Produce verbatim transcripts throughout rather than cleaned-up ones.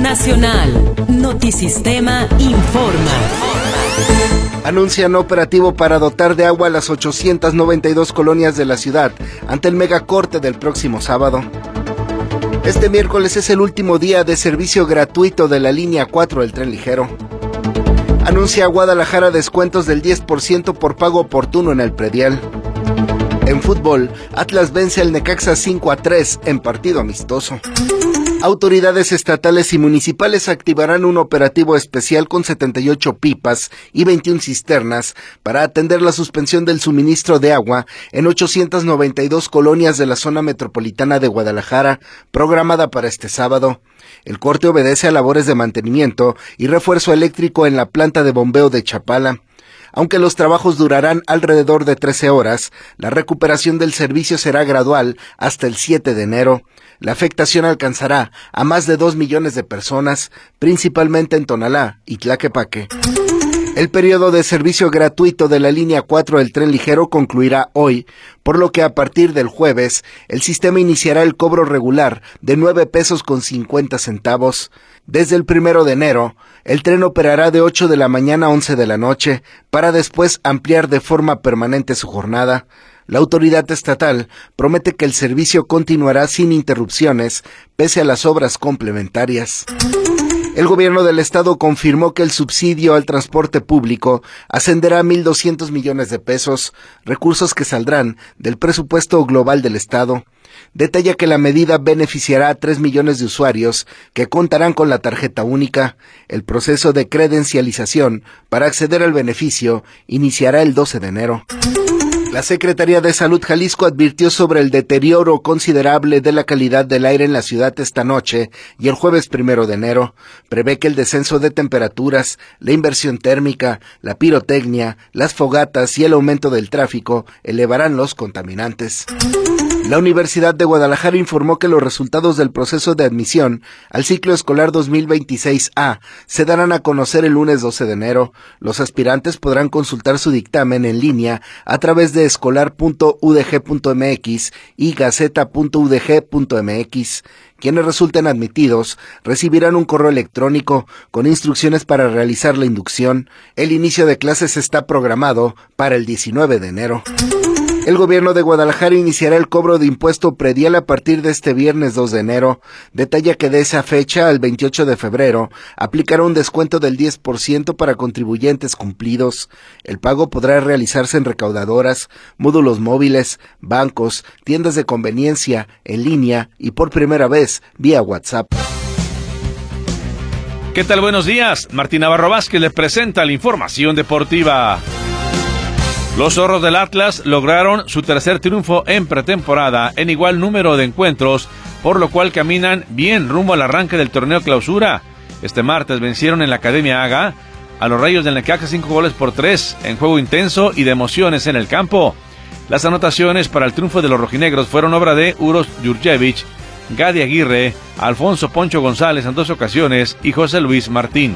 Nacional. Notisistema informa. Anuncian operativo para dotar de agua a las ochocientas noventa y dos colonias de la ciudad ante el megacorte del próximo sábado. Este miércoles es el último día de servicio gratuito de la línea cuatro del tren ligero. Anuncia Guadalajara descuentos del diez por ciento por pago oportuno en el predial. En fútbol, Atlas vence al Necaxa cinco a tres en partido amistoso. Autoridades estatales y municipales activarán un operativo especial con setenta y ocho pipas y veintiuna cisternas para atender la suspensión del suministro de agua en ochocientas noventa y dos colonias de la zona metropolitana de Guadalajara, programada para este sábado. El corte obedece a labores de mantenimiento y refuerzo eléctrico en la planta de bombeo de Chapala. Aunque los trabajos durarán alrededor de trece horas, la recuperación del servicio será gradual hasta el siete de enero. La afectación alcanzará a más de dos millones de personas, principalmente en Tonalá y Tlaquepaque. El periodo de servicio gratuito de la línea cuatro del tren ligero concluirá hoy, por lo que a partir del jueves, el sistema iniciará el cobro regular de nueve pesos con cincuenta centavos. Desde el primero de enero, el tren operará de ocho de la mañana a once de la noche, para después ampliar de forma permanente su jornada. La autoridad estatal promete que el servicio continuará sin interrupciones, pese a las obras complementarias. El gobierno del estado confirmó que el subsidio al transporte público ascenderá a mil doscientos millones de pesos, recursos que saldrán del presupuesto global del estado. Detalla que la medida beneficiará a tres millones de usuarios que contarán con la tarjeta única. El proceso de credencialización para acceder al beneficio iniciará el doce de enero. La Secretaría de Salud Jalisco advirtió sobre el deterioro considerable de la calidad del aire en la ciudad esta noche y el jueves primero de enero. Prevé que el descenso de temperaturas, la inversión térmica, la pirotecnia, las fogatas y el aumento del tráfico elevarán los contaminantes. La Universidad de Guadalajara informó que los resultados del proceso de admisión al ciclo escolar dos mil veintiséis A se darán a conocer el lunes doce de enero. Los aspirantes podrán consultar su dictamen en línea a través de escolar punto u d g punto m x y gaceta punto u d g punto m x. Quienes resulten admitidos recibirán un correo electrónico con instrucciones para realizar la inducción. El inicio de clases está programado para el diecinueve de enero. El gobierno de Guadalajara iniciará el cobro de impuesto predial a partir de este viernes dos de enero. Detalla que de esa fecha al veintiocho de febrero aplicará un descuento del diez por ciento para contribuyentes cumplidos. El pago podrá realizarse en recaudadoras, módulos móviles, bancos, tiendas de conveniencia, en línea y por primera vez vía WhatsApp. ¿Qué tal? Buenos días. Martín Navarro Vázquez le presenta la información deportiva. Los zorros del Atlas lograron su tercer triunfo en pretemporada en igual número de encuentros, por lo cual caminan bien rumbo al arranque del torneo clausura. Este martes vencieron en la Academia Haga a los Rayos del Necaxa cinco goles por tres en juego intenso y de emociones en el campo. Las anotaciones para el triunfo de los rojinegros fueron obra de Uros Jurjevic, Gadi Aguirre, Alfonso Poncho González en dos ocasiones y José Luis Martín.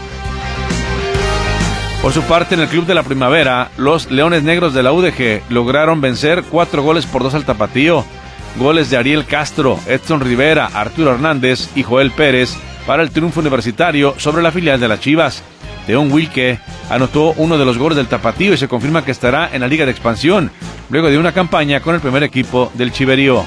Por su parte, en el Club de la Primavera, los Leones Negros de la U D G lograron vencer cuatro goles por dos al Tapatío. Goles de Ariel Castro, Edson Rivera, Arturo Hernández y Joel Pérez para el triunfo universitario sobre la filial de las Chivas. Teón Wilke anotó uno de los goles del Tapatío y se confirma que estará en la Liga de Expansión, luego de una campaña con el primer equipo del Chiverío.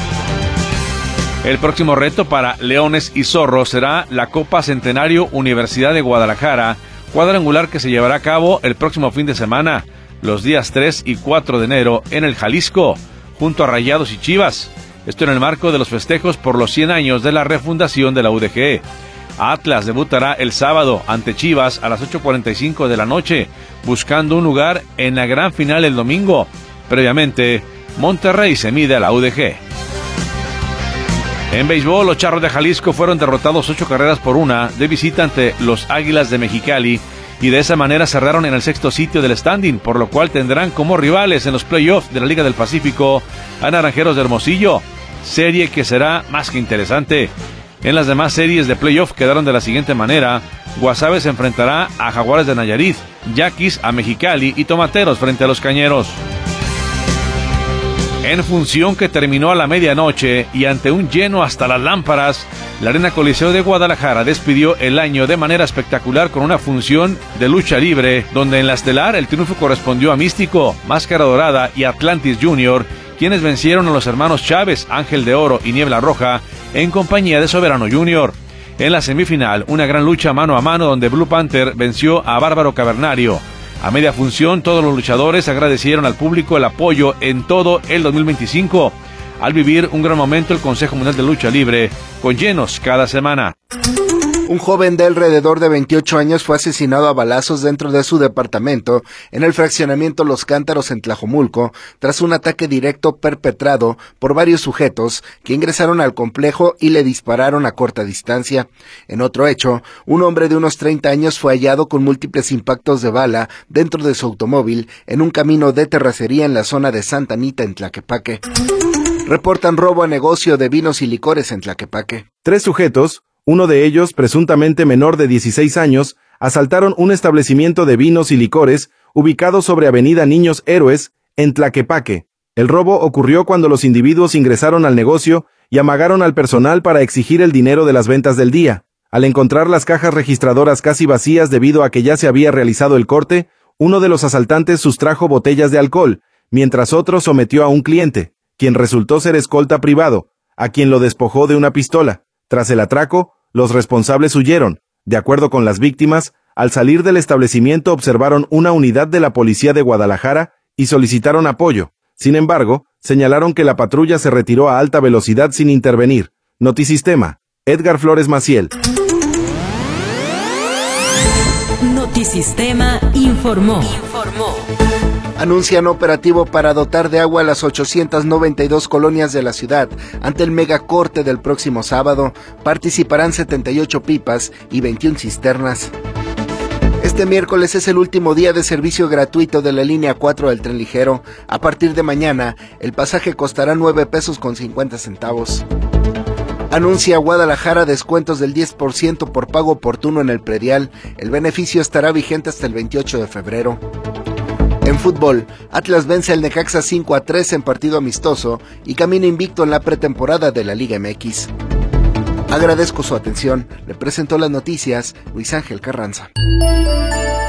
El próximo reto para Leones y Zorros será la Copa Centenario Universidad de Guadalajara, cuadrangular que se llevará a cabo el próximo fin de semana, los días tres y cuatro de enero en el Jalisco, junto a Rayados y Chivas. Esto en el marco de los festejos por los cien años de la refundación de la U D G. Atlas debutará el sábado ante Chivas a las ocho cuarenta y cinco de la noche, buscando un lugar en la gran final el domingo. Previamente, Monterrey se mide a la U D G. En béisbol, los Charros de Jalisco fueron derrotados ocho carreras por una de visita ante los Águilas de Mexicali y de esa manera cerraron en el sexto sitio del standing, por lo cual tendrán como rivales en los playoffs de la Liga del Pacífico a Naranjeros de Hermosillo, serie que será más que interesante. En las demás series de playoff quedaron de la siguiente manera: Guasave se enfrentará a Jaguares de Nayarit, Yaquis a Mexicali y Tomateros frente a los Cañeros. En función que terminó a la medianoche y ante un lleno hasta las lámparas, la Arena Coliseo de Guadalajara despidió el año de manera espectacular con una función de lucha libre, donde en la estelar el triunfo correspondió a Místico, Máscara Dorada y Atlantis Junior, quienes vencieron a los hermanos Chávez, Ángel de Oro y Niebla Roja, en compañía de Soberano Junior. En la semifinal, una gran lucha mano a mano donde Blue Panther venció a Bárbaro Cavernario. A media función, todos los luchadores agradecieron al público el apoyo en todo el dos mil veinticinco, al vivir un gran momento el Consejo Mundial de Lucha Libre, con llenos cada semana. Un joven de alrededor de veintiocho años fue asesinado a balazos dentro de su departamento en el fraccionamiento Los Cántaros en Tlajomulco, tras un ataque directo perpetrado por varios sujetos que ingresaron al complejo y le dispararon a corta distancia. En otro hecho, un hombre de unos treinta años fue hallado con múltiples impactos de bala dentro de su automóvil en un camino de terracería en la zona de Santa Anita en Tlaquepaque. Reportan robo a negocio de vinos y licores en Tlaquepaque. Tres sujetos, uno de ellos, presuntamente menor de dieciséis años, asaltaron un establecimiento de vinos y licores ubicado sobre Avenida Niños Héroes, en Tlaquepaque. El robo ocurrió cuando los individuos ingresaron al negocio y amagaron al personal para exigir el dinero de las ventas del día. Al encontrar las cajas registradoras casi vacías debido a que ya se había realizado el corte, uno de los asaltantes sustrajo botellas de alcohol, mientras otro sometió a un cliente, quien resultó ser escolta privado, a quien lo despojó de una pistola. Tras el atraco, los responsables huyeron. De acuerdo con las víctimas, al salir del establecimiento observaron una unidad de la policía de Guadalajara y solicitaron apoyo. Sin embargo, señalaron que la patrulla se retiró a alta velocidad sin intervenir. Notisistema, Edgar Flores Maciel. Notisistema informó. Informó. Anuncian operativo para dotar de agua a las ochocientas noventa y dos colonias de la ciudad. Ante el megacorte del próximo sábado, participarán setenta y ocho pipas y veintiuna cisternas. Este miércoles es el último día de servicio gratuito de la línea cuatro del tren ligero. A partir de mañana, el pasaje costará nueve pesos con cincuenta centavos. Anuncia Guadalajara descuentos del diez por ciento por pago oportuno en el predial. El beneficio estará vigente hasta el veintiocho de febrero. En fútbol, Atlas vence al Necaxa cinco a tres en partido amistoso y camina invicto en la pretemporada de la Liga M X. Agradezco su atención. Le presentó las noticias Luis Ángel Carranza.